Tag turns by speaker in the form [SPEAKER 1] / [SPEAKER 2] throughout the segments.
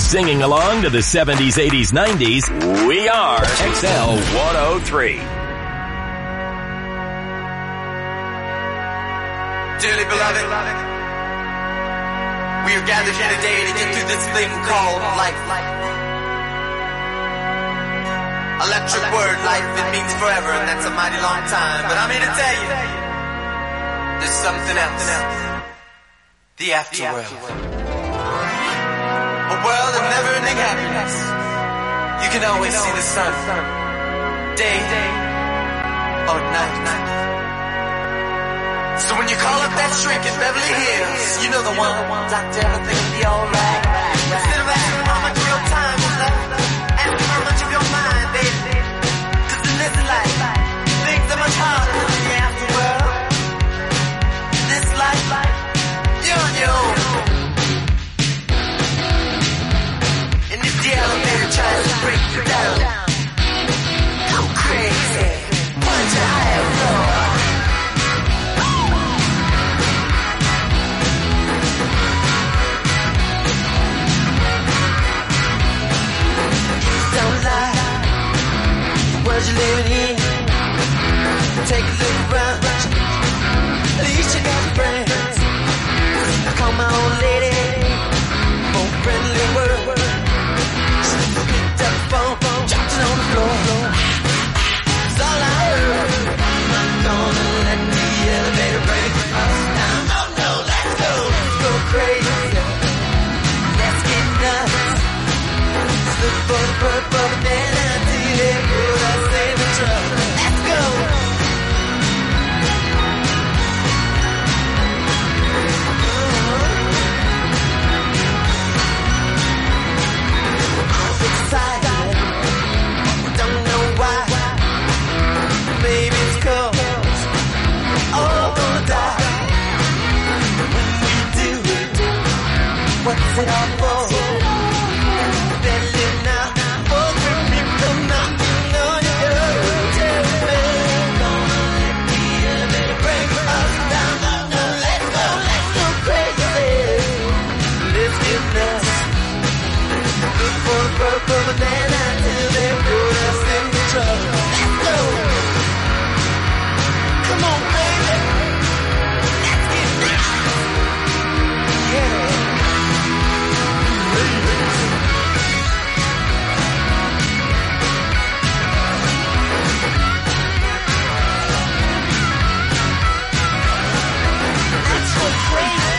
[SPEAKER 1] Singing along to the 70s, 80s, 90s, we are XL 103.
[SPEAKER 2] Dearly beloved, we are gathered here today to get through this thing called life. Electric word, life, it means forever, and that's a mighty long time. But I'm here to tell you, there's something else. The afterworld. A world of never-ending happiness. You can always see the sun, day or night. So when you call up that shrink in Beverly Hills, you know the one, Doctor, everything will be alright. Instead of asking how much of your time is left, ask how much of your mind, baby. Cause in this life, things are much harder than the afterworld. This life, you're on your own. And if the elevator tries to break you down, go crazy, punch a higher floor. Don't lie, the world you're living in. Take a look around, at least you got friends. I call my old lady, more friendly word. She picked up the phone, dropped it on the floor. It's all I heard. I'm not gonna let the elevator break us down. No, let's go crazy. Let's get nuts. Look for the purple man until they put us in the trouble. Let's go. I'm excited. Don't know why. Maybe it's 'cause all gonna die. When we do, what's it all for? Purple banana till they put us in the trouble. Let's go. Come on, baby. Let's get nuts. Yeah. Let's go crazy.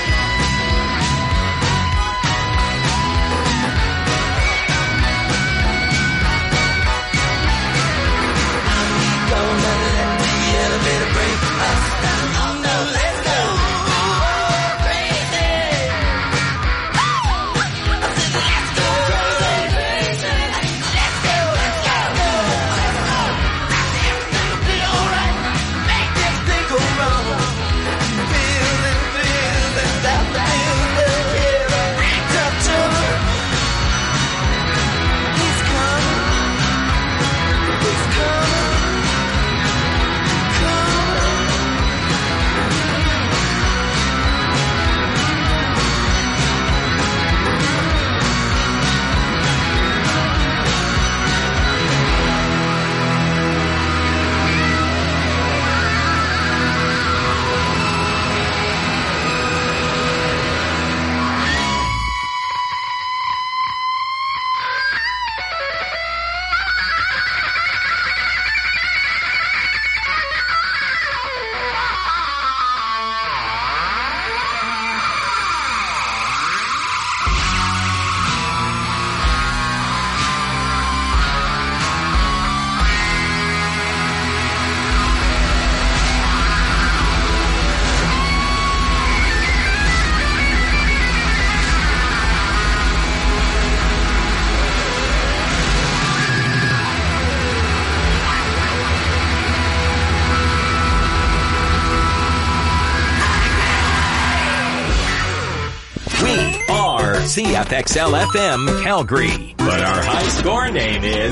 [SPEAKER 1] CFXL FM Calgary. But our high score name is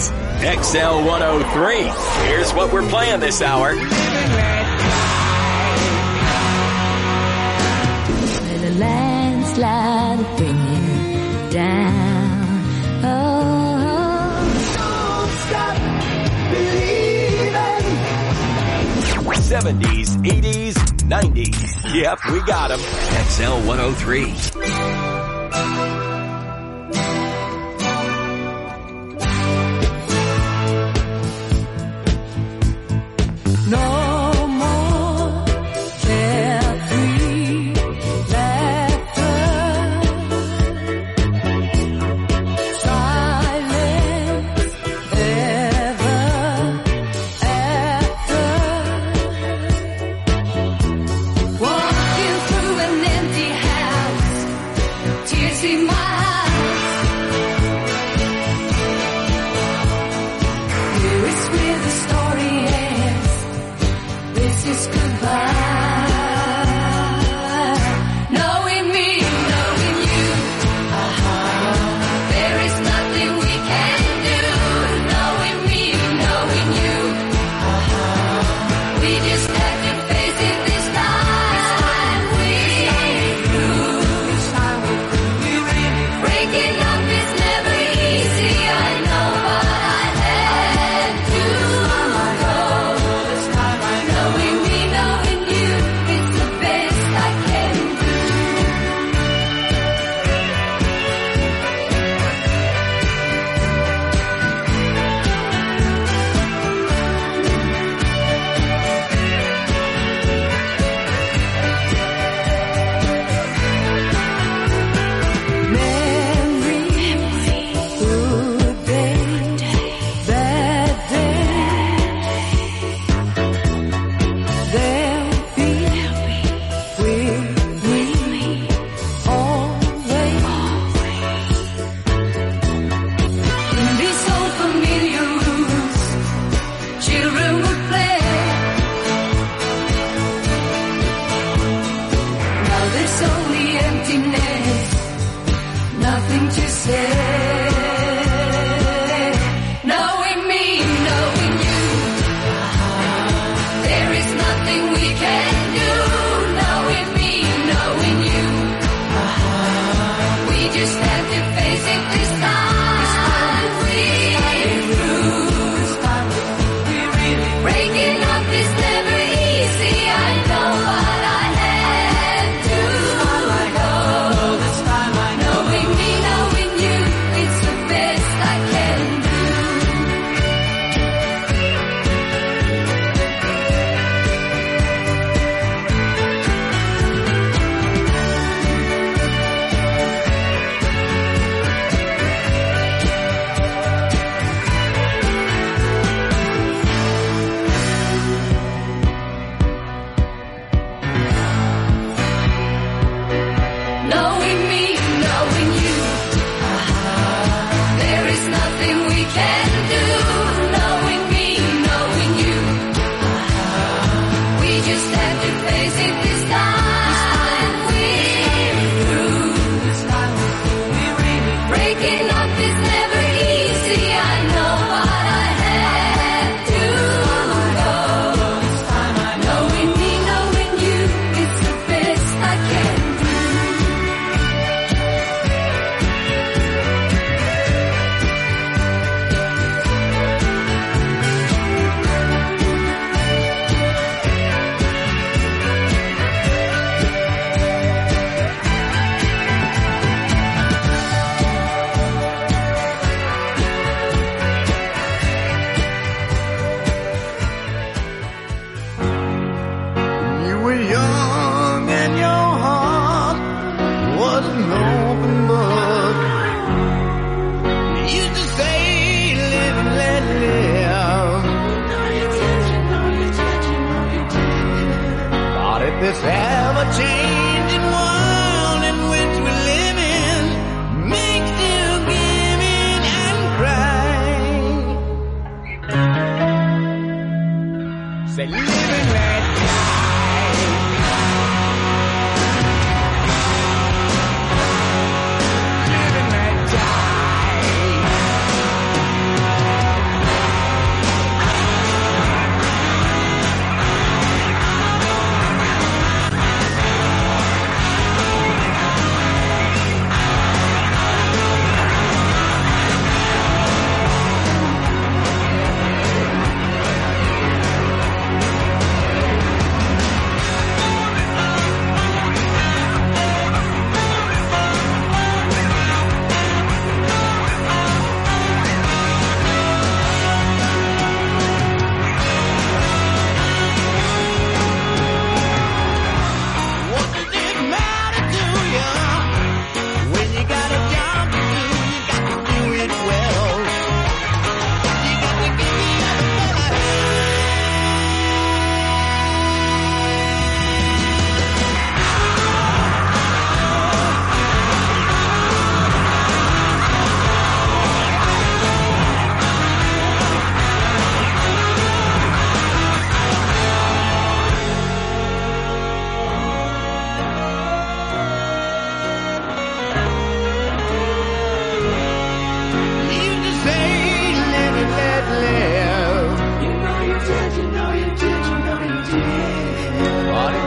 [SPEAKER 1] XL 103. Here's what we're playing this hour.
[SPEAKER 3] With a landslide bringing down
[SPEAKER 1] 70s, 80s, 90s. Yep, we got them. XL 103.
[SPEAKER 3] This ever-changing world in which we live in makes you give in and cry. Say, live and let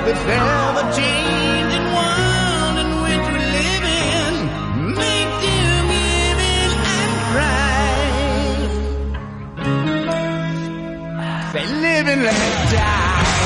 [SPEAKER 3] this ever-changing world in which we live in makes you give in and cry. Say, live and let die.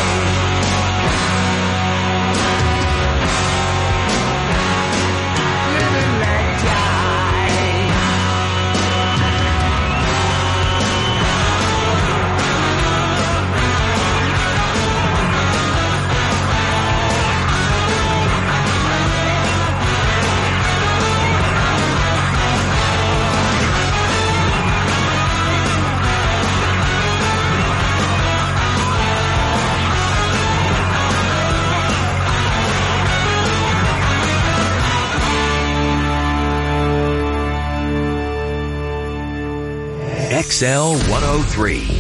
[SPEAKER 1] XL 103.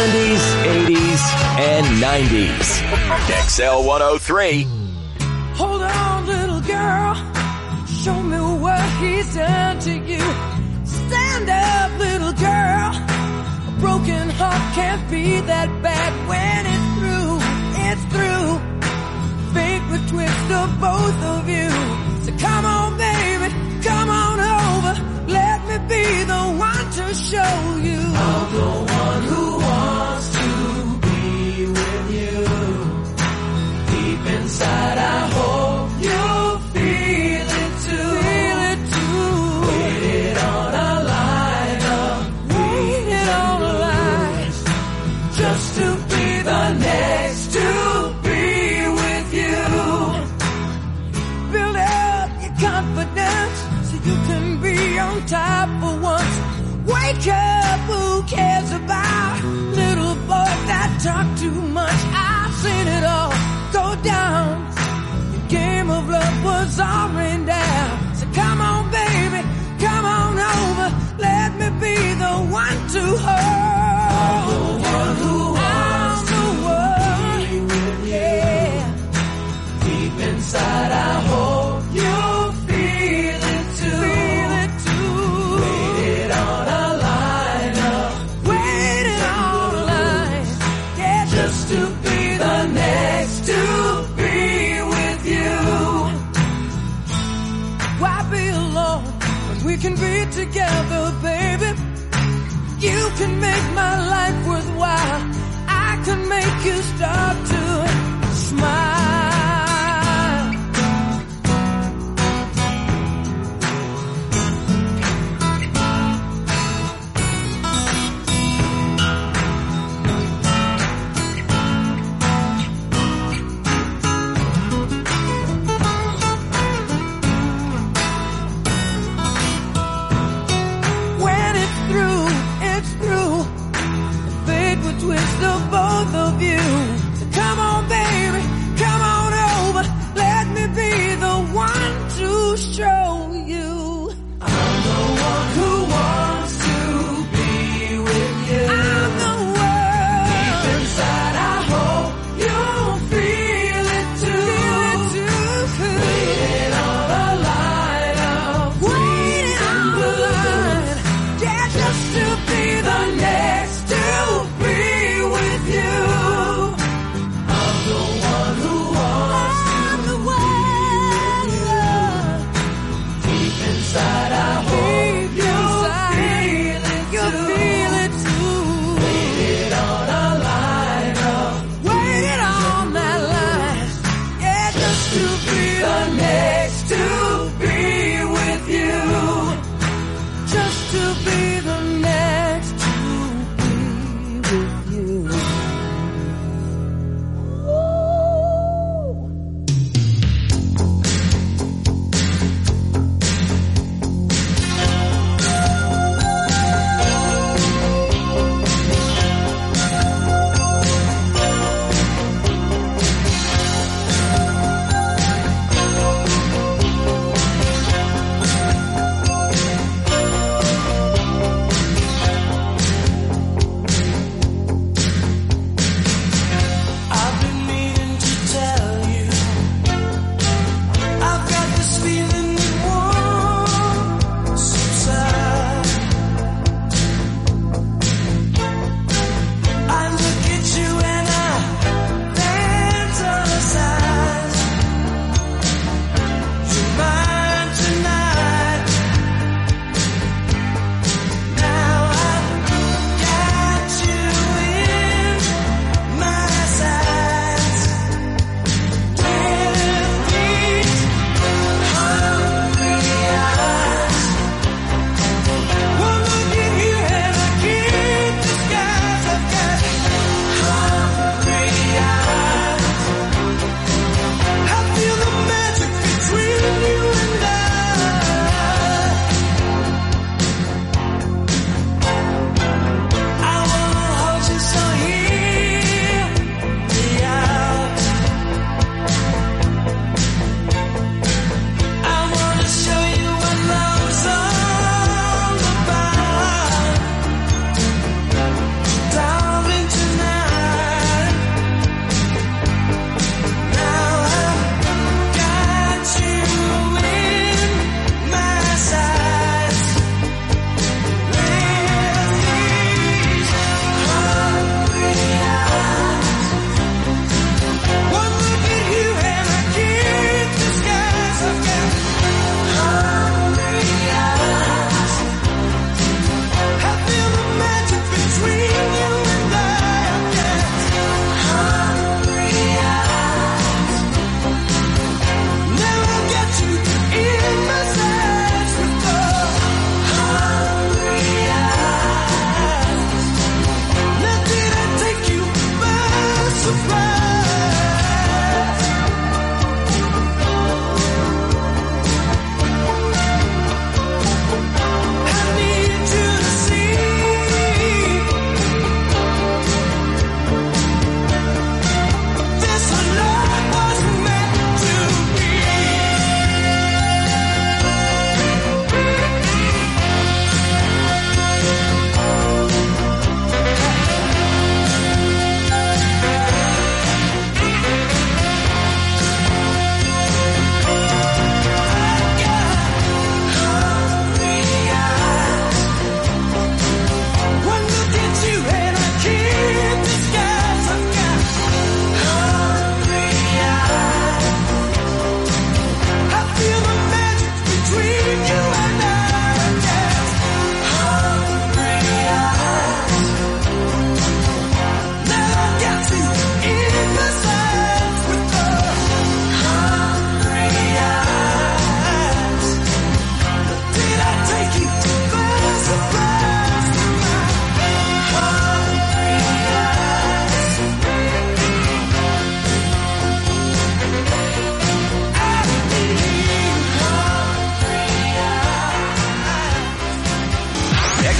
[SPEAKER 1] 70s, 80s, and 90s. XL 103.
[SPEAKER 4] Hold on, little girl. Show me what he's done to you. Stand up, little girl. A broken heart can't be that bad when it's through. It's through. Fate betwixt the both of you. So come on, baby, come on over. Let me be the one to show you. I'm the one who wants to be with you. Deep inside, I hope you'll feel it too. Feel it too. Waited on a line of waited on a line just to be the next to be with you. Build up your confidence so you can be on top for once. Wake up, who cares about little boys that talk too much? I've seen it all go down. The game of love was all rained down. So come on, baby, come on over. Let me be the one to hold. I'm the one who wants to be with you. Yeah. Deep inside, I hope you'll feel it too. Feel it too. Waited on a line up. Waited on a line. Yeah, just to be the next to be with you. Why be alone when we can be together, baby? You can make my life worthwhile. I can make you start to smile. Twist of both of you. So come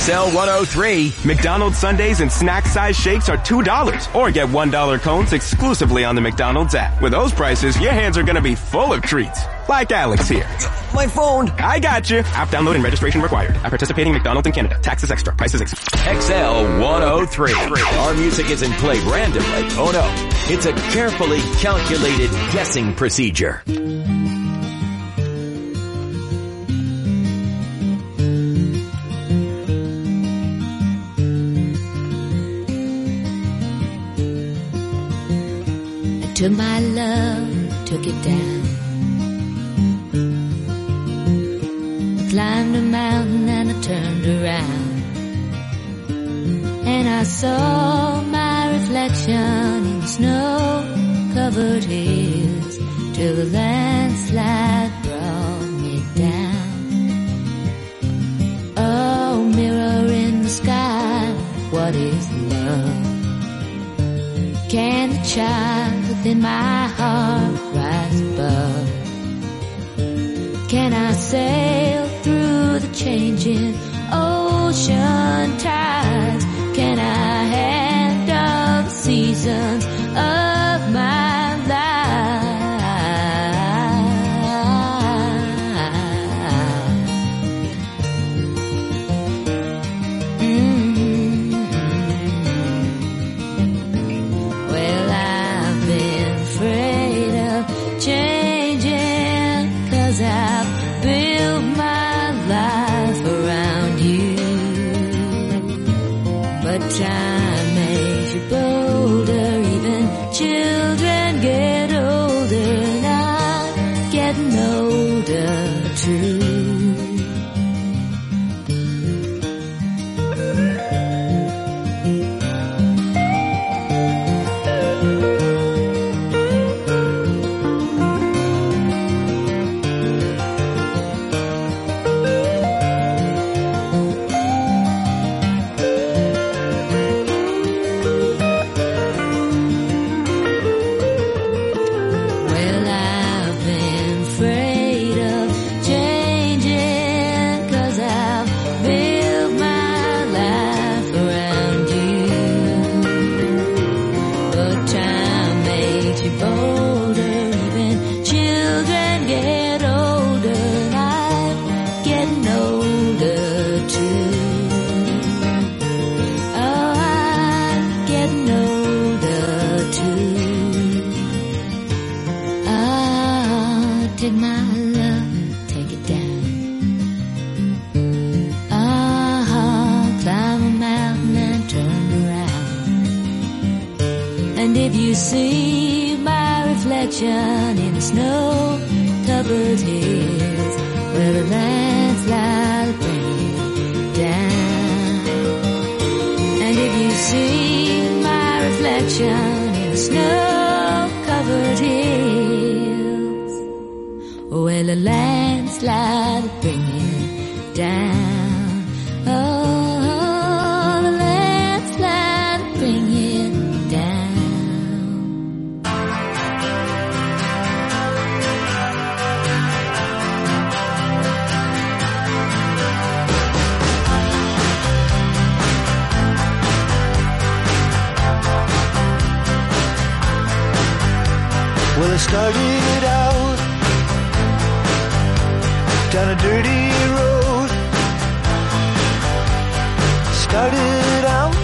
[SPEAKER 1] XL103.
[SPEAKER 5] McDonald's sundaes and snack-size shakes are $2. Or get $1 cones exclusively on the McDonald's app. With those prices, your hands are going to be full of treats. Like Alex here.
[SPEAKER 2] My phone.
[SPEAKER 5] I got you. App download and registration required. At participating McDonald's in Canada. Taxes extra. Prices extra.
[SPEAKER 1] XL103. Our music isn't played randomly. Oh no. It's a carefully calculated guessing procedure.
[SPEAKER 6] I took my love, took it down. Climbed a mountain and I turned around, and I saw my reflection in snow-covered hills till the landslide brought me down. Oh, mirror in the sky, what is love? Can the child within my heart rise above? Can I sail through the changing ocean tides? Can I handle the seasons of my life? Well, I've been afraid of changing, 'cause I've built my life around you. But time makes you bolder, even children get older, and I'm getting older too. See my reflection in the snow-covered hills, where the landslide bring you down. And if you see my reflection in the snow-covered hills, where the landslide bring you down. Oh, the landslide bring you down.
[SPEAKER 2] Well, I started out down a dirty road. Started out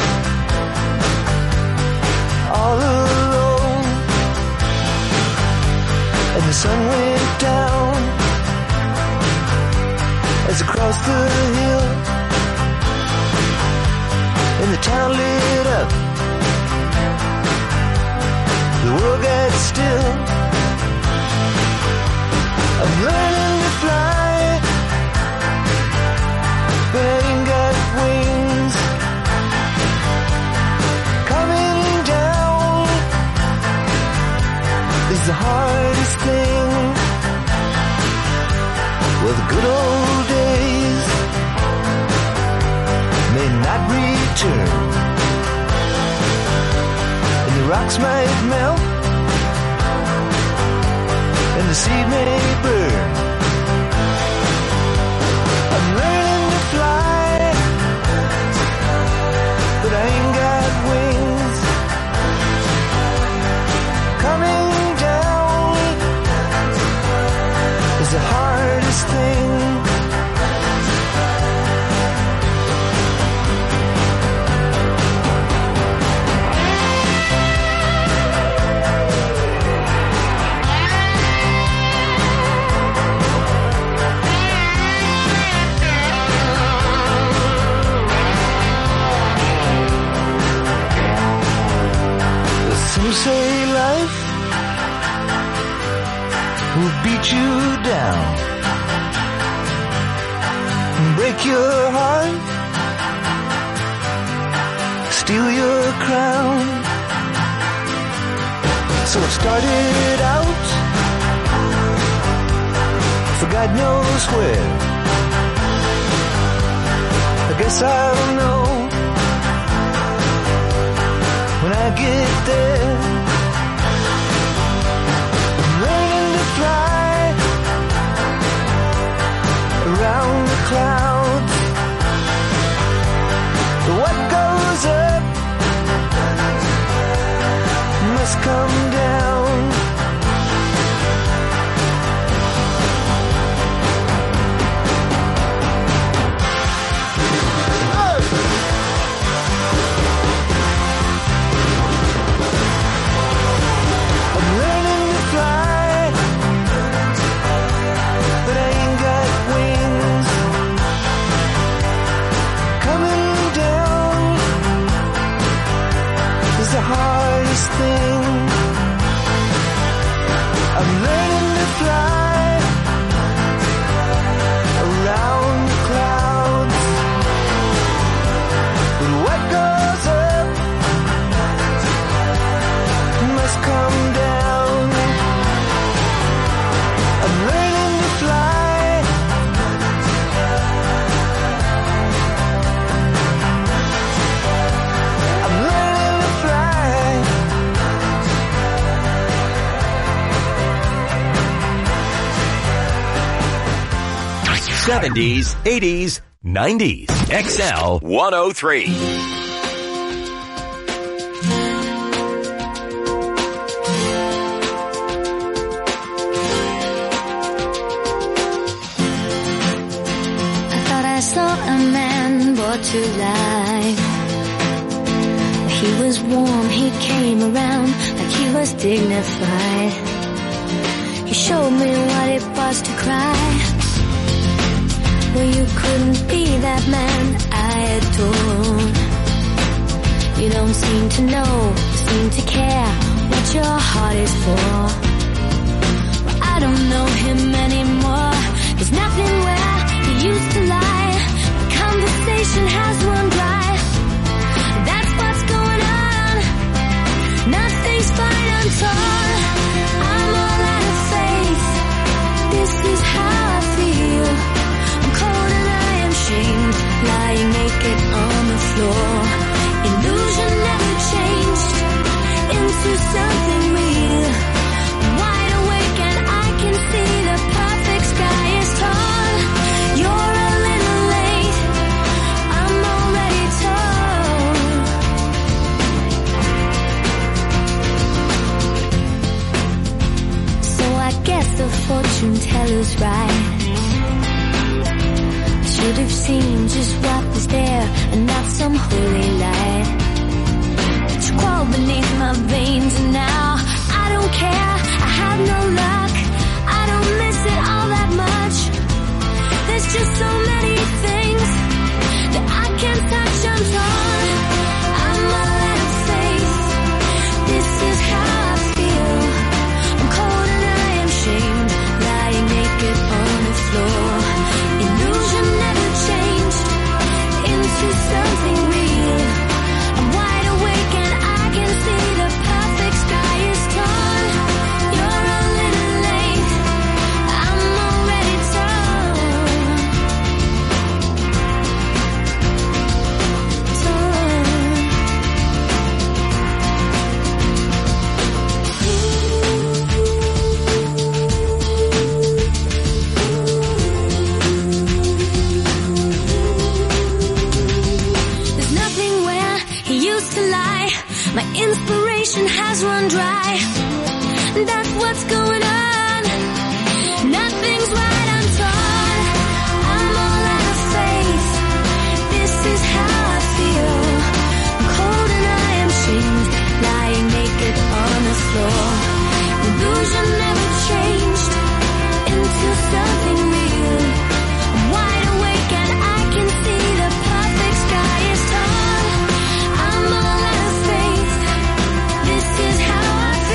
[SPEAKER 2] all alone, and the sun went down as I crossed the hill, and the town lit up. The world got still. I'm learning to fly, but I ain't got wings. Coming down is the hardest thing. Well, the good old days may not return, and the rocks might melt, and the seed may burn. I'm learning to fly, take your heart, steal your crown. So it started out for God knows where. I guess I'll know when I get there. I'm learning to fly around the clouds. What goes up must come down. I'm learning to fly, but I ain't got wings. Coming down is the hardest thing. I'm learning to fly around the clouds. But what goes up must come down. I'm learning to fly. I'm learning to fly.
[SPEAKER 1] 70s, 80s, 90s. XL 103.
[SPEAKER 6] I saw a man brought to life. He was warm, he came around like he was dignified. He showed me what it was to cry. Well, you couldn't be that man I adored. You don't seem to know, seem to care what your heart is for. Well, I don't know him anymore. There's nothing where he used to lie. The conversation has run dry. That's what's going on. Nothing's fine, I'm torn. I'm all out of faith. This is how I feel. I'm cold and I am shamed, lying naked on the floor. Illusion never changed into something real. I'm wide awake and I can see the perfect sky is tall. You're a little late, I'm already told. So I guess the fortune teller's right. Should have seen just what was there and not some holy light. But you crawl beneath my veins and now I don't care, I have no luck. I don't miss it all that much. There's just so many things that I can't touch, I'm torn. I'm all out of faith. This is how I feel. I'm cold and I am shamed, lying naked on the floor. Illusion never changed into something real. I'm wide awake and I can see the perfect sky is torn. You're a little late, I'm already torn. There's nothing where he used to lie. My inspiration has run dry. That's what's going on. Nothing's right, I'm torn. I'm all out of faith. This is how I feel. I'm cold and I am shamed, lying naked on the floor. Illusion never changed into something real. I'm wide awake and I can see the perfect sky is tall. I'm all out of faith. This is how I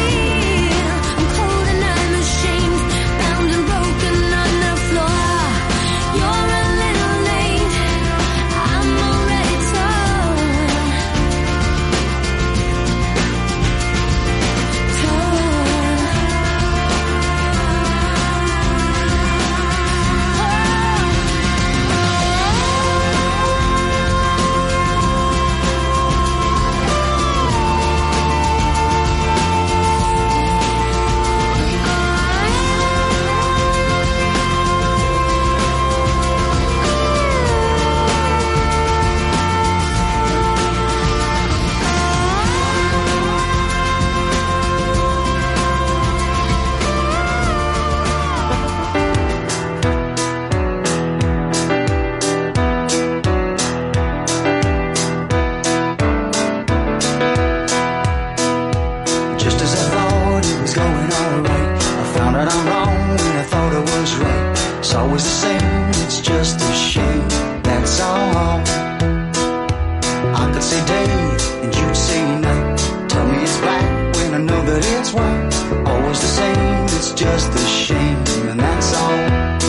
[SPEAKER 2] it's just a shame, and that's all.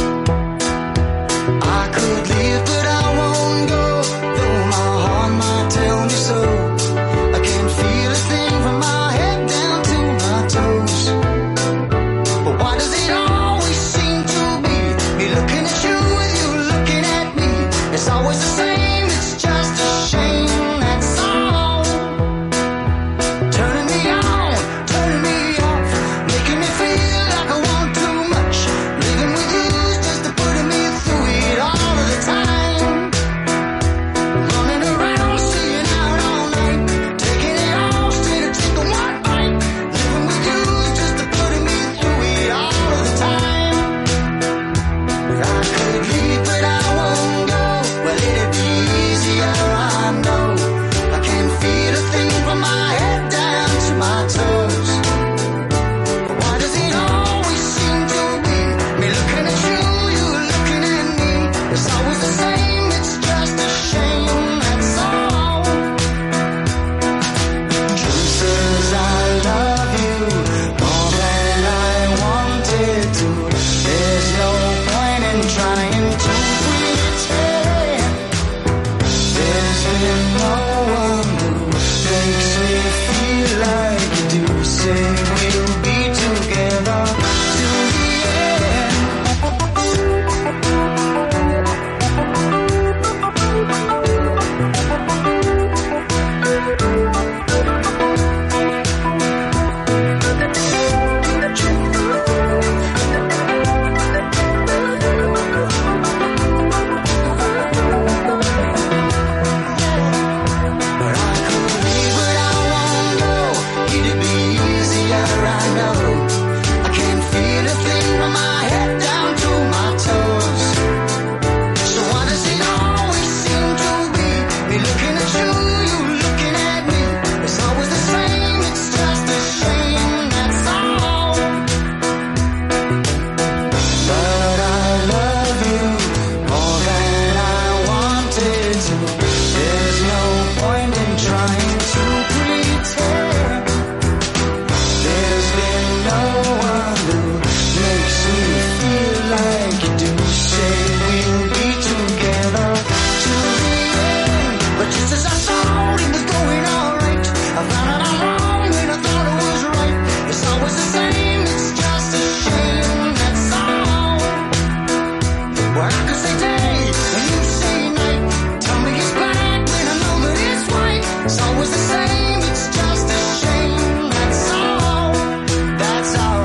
[SPEAKER 2] I could leave, but I won't go, though my heart might tell me so. I can't feel a thing from my head down to my toes. But why does it always seem to be me looking at you with you looking at me? It's always the same, it's just a shame, that's all. Turning me on, turning me off, making me feel like I want too much. Living with you's just putting me through it all of the time. Running around, staying out all night, taking it all straight to take one bite. Living with you's just putting me through it all of the time. I could leave, but I won't go. Well, it'd be easier, I know. I can't feel a thing from my head down to my toes. But why does it always seem to be me looking at you, you looking at me? It's always the same, it's just a shame, that's all. Truth says I love you more than I wanted to. There's no point in trying to pretend. There's been no one who makes me feel like you do. Say we'll be together till the end. But I could leave, but I won't go. It'd be easier, I know. I can't feel a thing from my head down to my toes. So why does it always seem to be me looking at you, you looking at me? It's always the same, it's just a shame, that's all. But I love you more than I wanted to. There's no point in trying to pretend. There's been no one who makes me feel like you do. Say we'll be together till the end. But just as I thought it was going alright, I found out I'm wrong when I thought it was right. It's always the same, it's just a shame, that's all. Well, I could say day when you say night. Tell me it's black when I know that it's white. It's always the same, it's just a shame, that's all. That's all.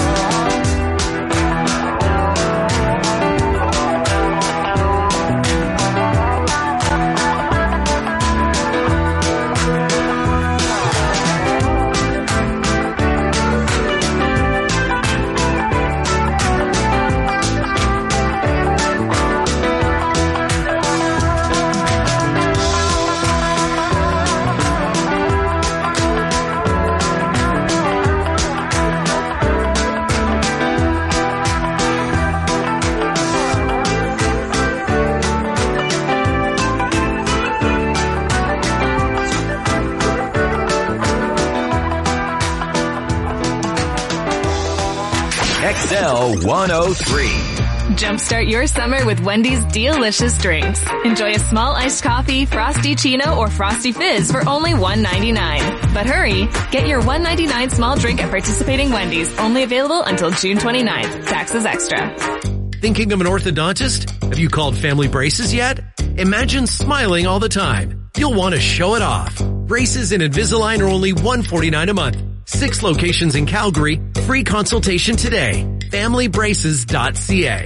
[SPEAKER 1] XL 103.
[SPEAKER 7] Jumpstart your summer with Wendy's delicious drinks. Enjoy a small iced coffee, frosty chino, or frosty fizz for only $1.99. But hurry, get your $1.99 small drink at participating Wendy's, only available until June 29th. Taxes extra.
[SPEAKER 8] Thinking of an orthodontist? Have you called Family Braces yet? Imagine smiling all the time. You'll want to show it off. Braces and Invisalign are only $149 a month. 6 locations in Calgary. Free consultation today. FamilyBraces.ca.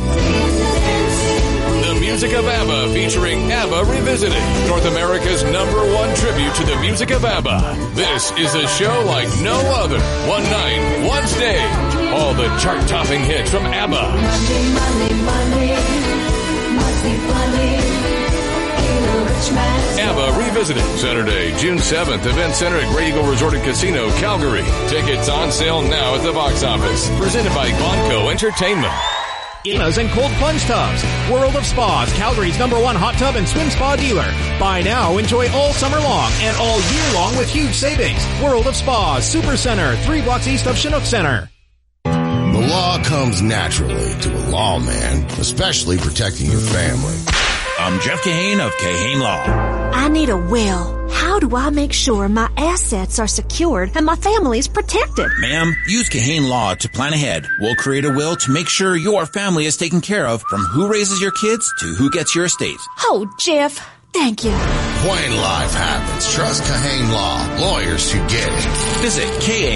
[SPEAKER 9] The music of ABBA featuring ABBA Revisited, North America's #1 tribute to the music of ABBA. This is a show like no other. One night, one stage. All the chart-topping hits from ABBA.
[SPEAKER 4] Monday, Monday, Monday, must be funny. Ain't a rich man's
[SPEAKER 9] ABBA Revisited, Saturday, June 7th, Event Center at Great Eagle Resort and Casino, Calgary. Tickets on sale now at the box office. Presented by Bonco Entertainment.
[SPEAKER 10] Enos and cold plunge tubs. World of Spas, Calgary's #1 hot tub and swim spa dealer. Buy now, enjoy all summer long and all year long with huge savings. World of Spas, Super Center, 3 blocks east of Chinook Center.
[SPEAKER 11] law comes naturally to a lawman, especially protecting your family.
[SPEAKER 12] I'm Jeff Kahane of Kahane Law.
[SPEAKER 13] I need a will. How do I make sure my assets are secured and my family's protected?
[SPEAKER 12] Ma'am, use Kahane Law to plan ahead. We'll create a will to make sure your family is taken care of, from who raises your kids to who gets your estate.
[SPEAKER 13] Oh, Jeff, thank you.
[SPEAKER 11] When life happens, trust Kahane Law. Lawyers who get it.
[SPEAKER 12] Visit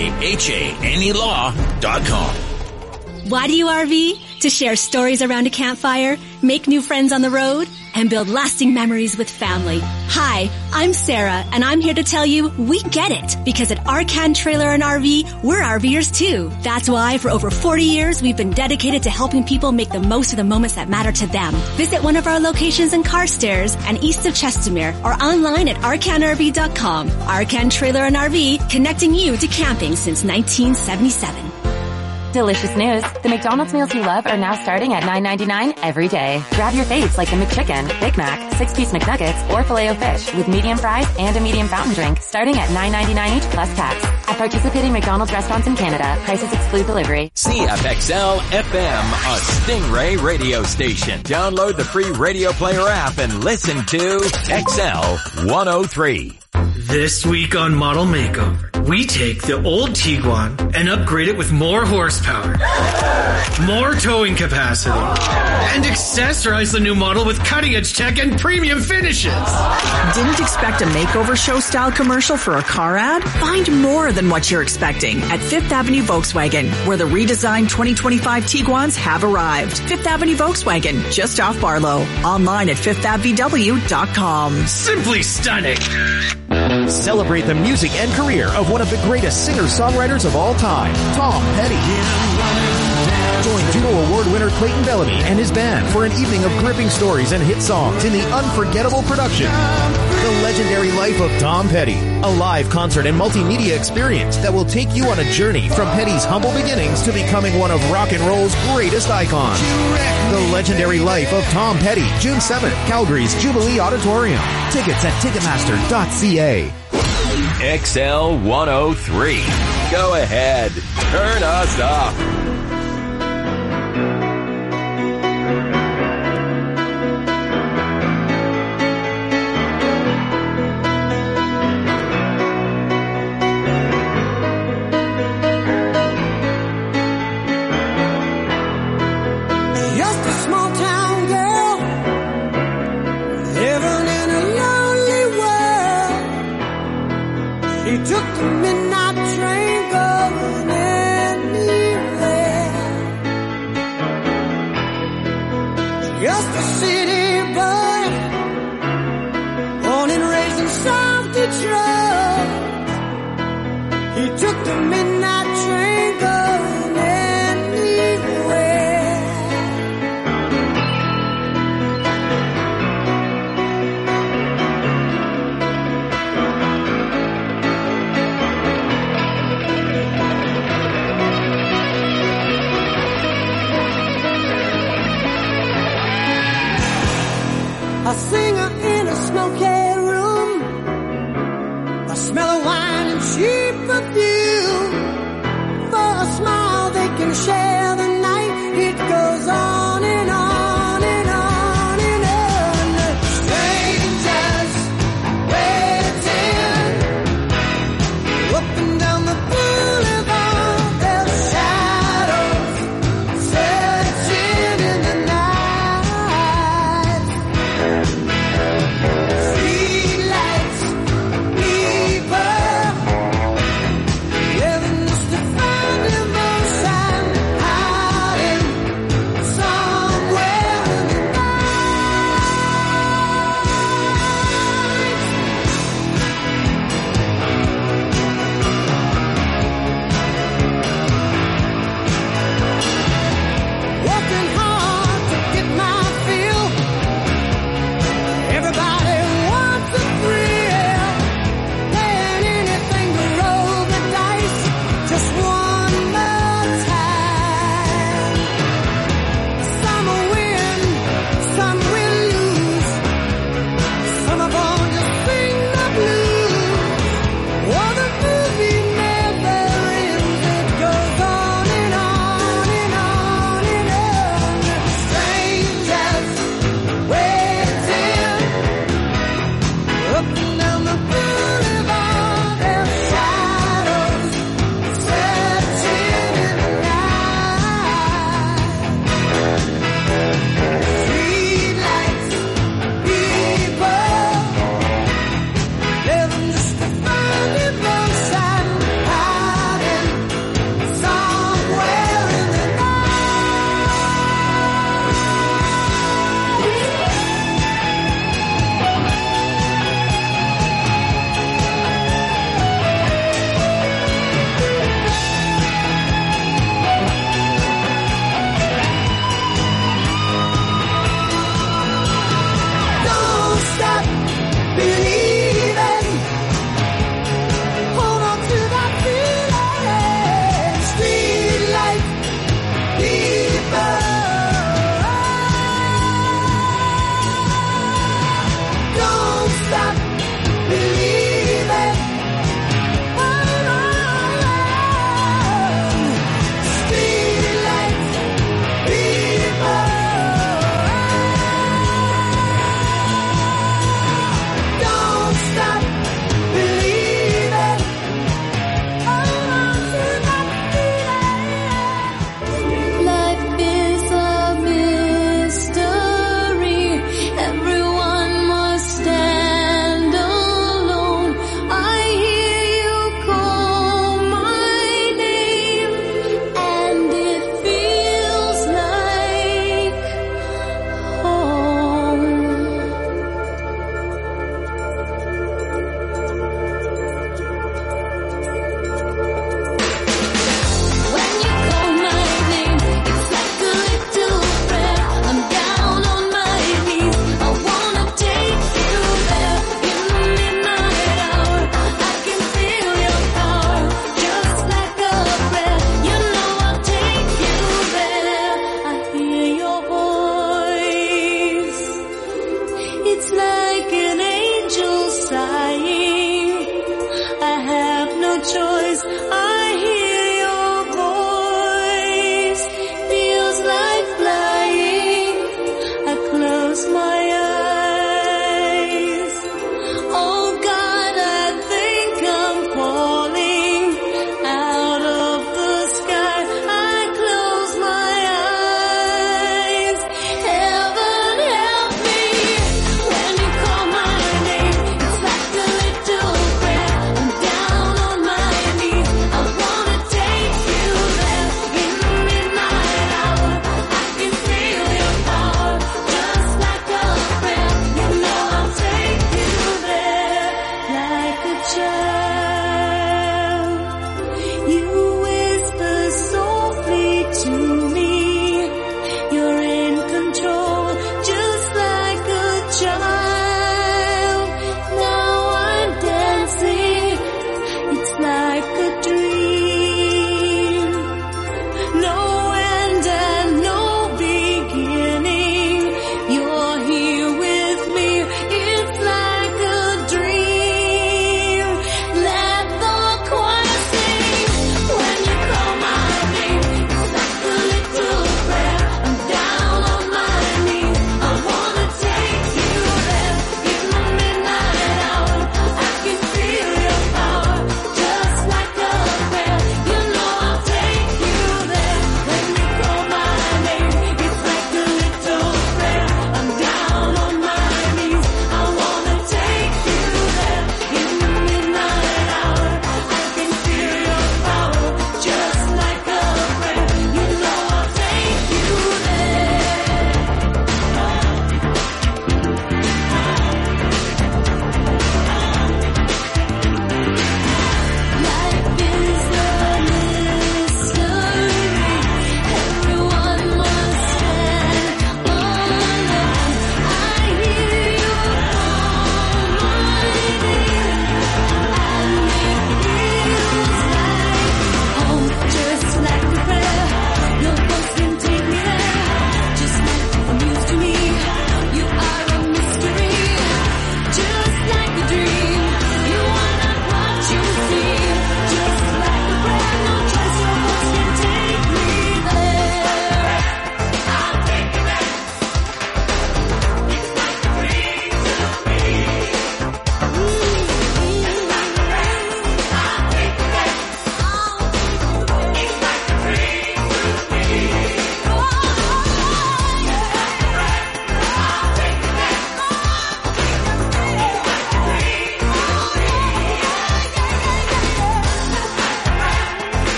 [SPEAKER 12] KAHANElaw.com.
[SPEAKER 14] Why do you RV? To share stories around a campfire, make new friends on the road, and build lasting memories with family. Hi, I'm Sarah, and I'm here to tell you we get it. Because at Arcan Trailer and RV, we're RVers too. That's why for over 40 years, we've been dedicated to helping people make the most of the moments that matter to them. Visit one of our locations in Carstairs and east of Chestermere, or online at arcanrv.com. Arcan Trailer and RV, connecting you to camping since 1977.
[SPEAKER 15] Delicious news. The McDonald's meals you love are now starting at $9.99 every day. Grab your faves like the McChicken, Big Mac, 6-piece McNuggets, or Filet-O-Fish with medium fries and a medium fountain drink starting at $9.99 each plus tax. At participating McDonald's restaurants in Canada, prices exclude delivery.
[SPEAKER 1] CFXL FM, a Stingray radio station. Download the free Radio Player app and listen to XL 103.
[SPEAKER 16] This week on Model Makeover, we take the old Tiguan and upgrade it with more horsepower, more towing capacity, and accessorize the new model with cutting-edge tech and premium finishes.
[SPEAKER 17] Didn't expect a makeover show-style commercial for a car ad? Find more than what you're expecting at Fifth Avenue Volkswagen, where the redesigned 2025 Tiguans have arrived. Fifth Avenue Volkswagen, just off Barlow. Online at fifthavvw.com.
[SPEAKER 16] Simply stunning.
[SPEAKER 10] Celebrate the music and career of one of the greatest singer-songwriters of all time, Tom Petty. Join Juno Award winner Clayton Bellamy and his band for an evening of gripping stories and hit songs in the unforgettable production, The Legendary Life of Tom Petty, a live concert and multimedia experience that will take you on a journey from Petty's humble beginnings to becoming one of rock and roll's greatest icons. The Legendary Life of Tom Petty, June 7th, Calgary's Jubilee Auditorium. Tickets at Ticketmaster.ca.
[SPEAKER 1] XL 103. Go ahead. Turn us up.
[SPEAKER 4] Just a small town girl living in a lonely world. She took the midnight train going anywhere. Just a city boy, born and raised in South Detroit. He took the midnight train going anywhere. A singer in a smoky room, a smell of wine and cheap perfume. For a smile they can share the night. It goes on and on and on and on. Strangers waiting up and down the boulevard. Their shadows searching in the night. See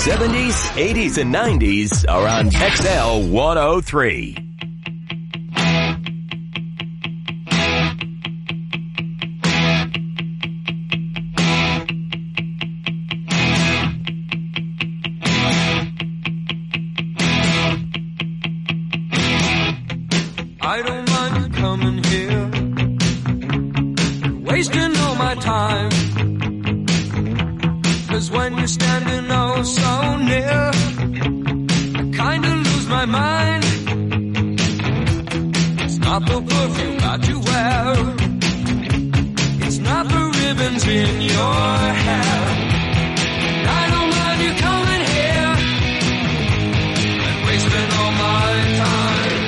[SPEAKER 1] 70s, 80s, and 90s are on XL 103.
[SPEAKER 4] I don't mind you coming here, wasting all my time. 'Cause when you're standing oh so near, I kinda lose my mind. It's not the perfume that you wear, it's not the ribbons in your hair. I don't mind you coming here and wasting all my time.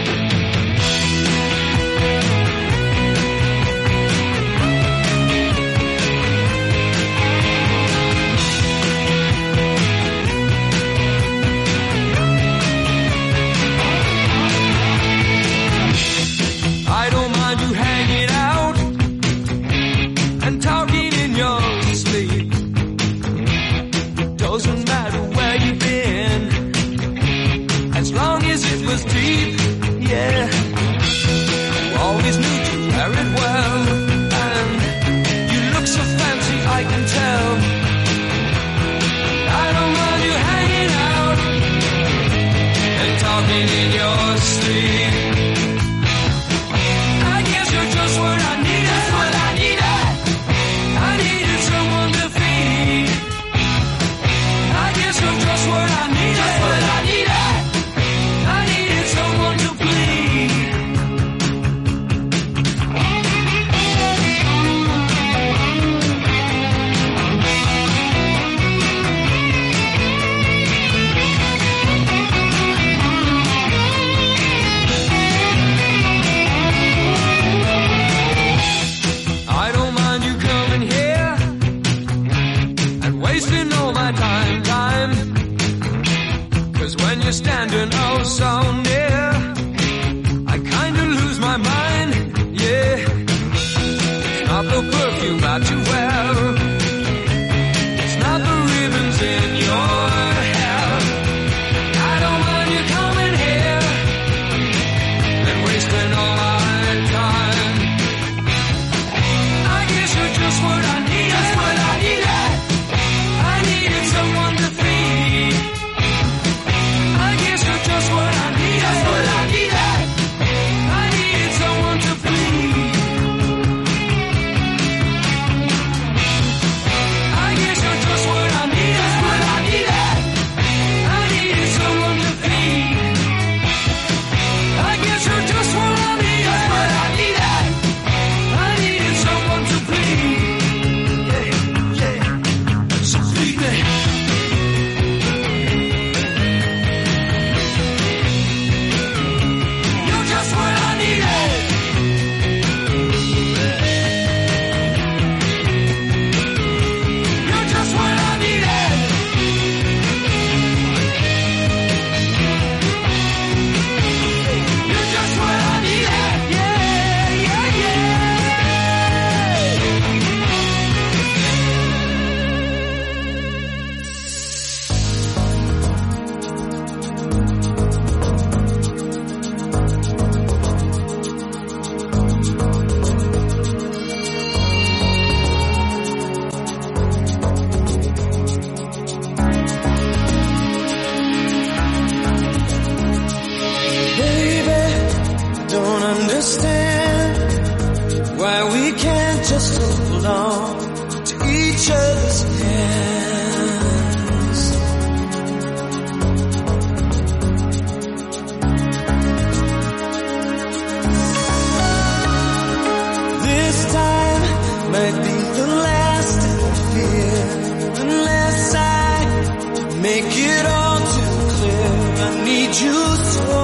[SPEAKER 4] I don't mind you hanging out and talking in your sleep. Doesn't matter where you've been, as long as it was deep, yeah. You always knew to wear it well, and you look so fancy, I can tell. I don't mind you hanging out and talking in your sleep. Just what I needed, that's what I needed. I needed someone to feed. I guess you're just what I needed, that's what I needed. I needed someone to bleed. I don't mind you coming here and wasting all my time. 'Cause when you're standing oh so near, I kinda lose my mind, yeah. It's not the perfume that you wear, it's not the ribbons in your hair. I don't mind you coming here and wasting all my time. I guess you're just what I need, that's what I needed. I needed someone to feed. I guess you're just what I need, that's what I needed. I needed someone to feed. I guess you're just what I need, that's what I needed. I needed someone to feed. I guess you're just what I need, that's what I needed. I needed someone to please. Yeah, yeah. So please me. You're just what I needed. You're just what I needed. You're just what I needed. Yeah, yeah, yeah. Baby, don't understand why we can't just hold on to each other's hands. This time might be the last I fear, unless I make it all too clear. I need you so.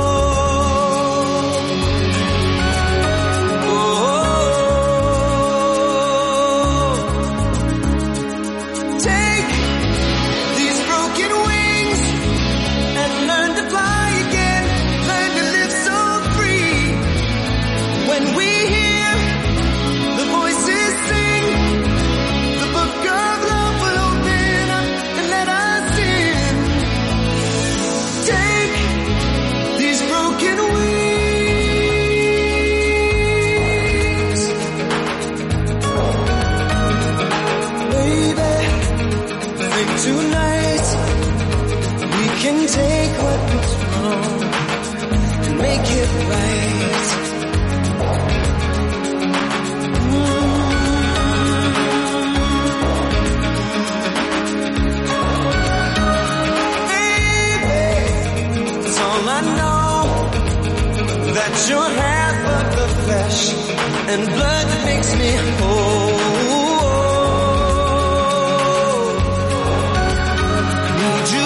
[SPEAKER 2] You're half of the flesh and blood that makes me whole. Need you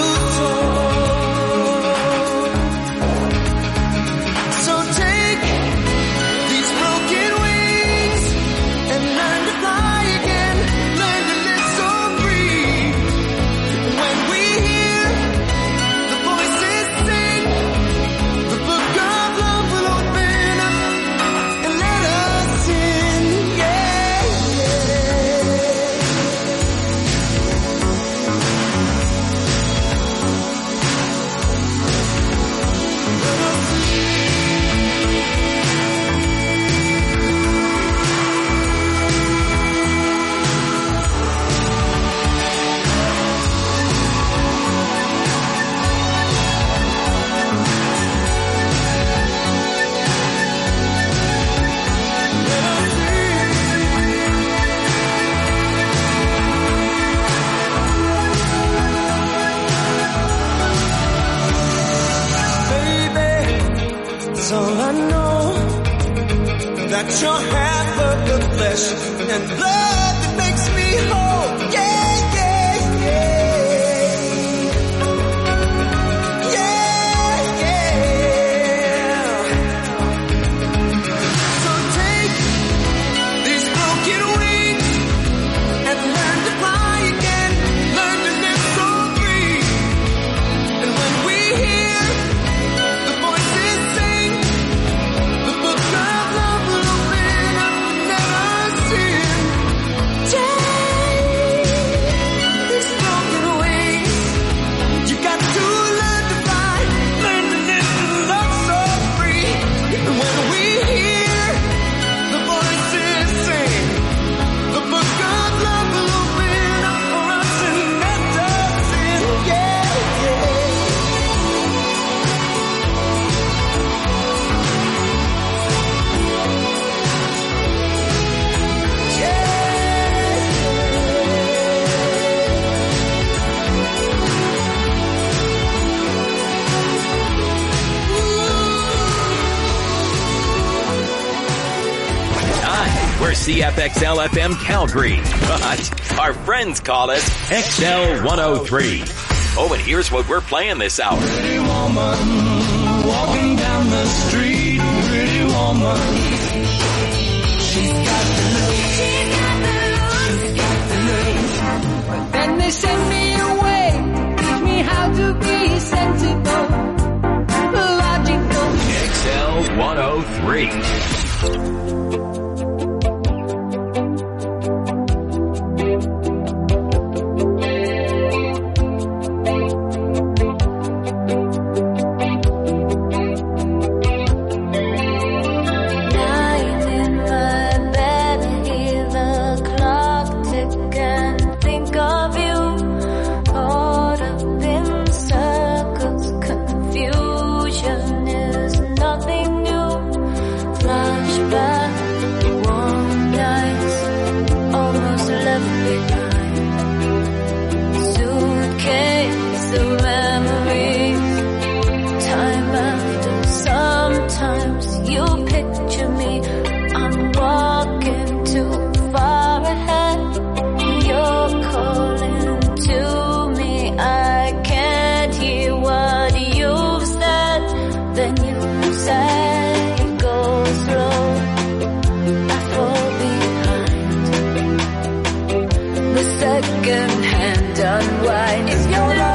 [SPEAKER 2] so take these broken wings and learn to fly again. Learn to live so free. When we hear the voices sing, the book of love will open up and let us in, yeah, so I know that you're half of the flesh and blood that makes me whole. Yeah, yeah, yeah. Yeah, yeah. So take these broken wings and learn to fly again. Learn to live so free. And when we hear the voices sing, the book of love will open up and let us in. Take these broken wings. You got to learn to fly, learn to live and love so free. And when we hear the voices sing, the book of love will open up for us and let us in. Yeah, yeah.
[SPEAKER 1] Hi, we're CFXL FM Calgary, but our friends call us XL 103. Oh, and here's what we're playing this hour.
[SPEAKER 2] Pretty woman, walking down the street, pretty woman. She's got the look, she's got the look, she's got the look.
[SPEAKER 4] Then they send me away, teach me how to be sensible, logical.
[SPEAKER 1] XL 103.
[SPEAKER 6] Lying in my bed, hear the clock tick and think of you. Caught up in circles, confusion is nothing new. Flashback, warm nights, almost left behind. Suitcase of memories, time after. Sometimes you picture me, I'm walking too far ahead. You're calling to me, I can't hear what you've said. Then you say, go slow, I fall behind. The second hand unwind. If your love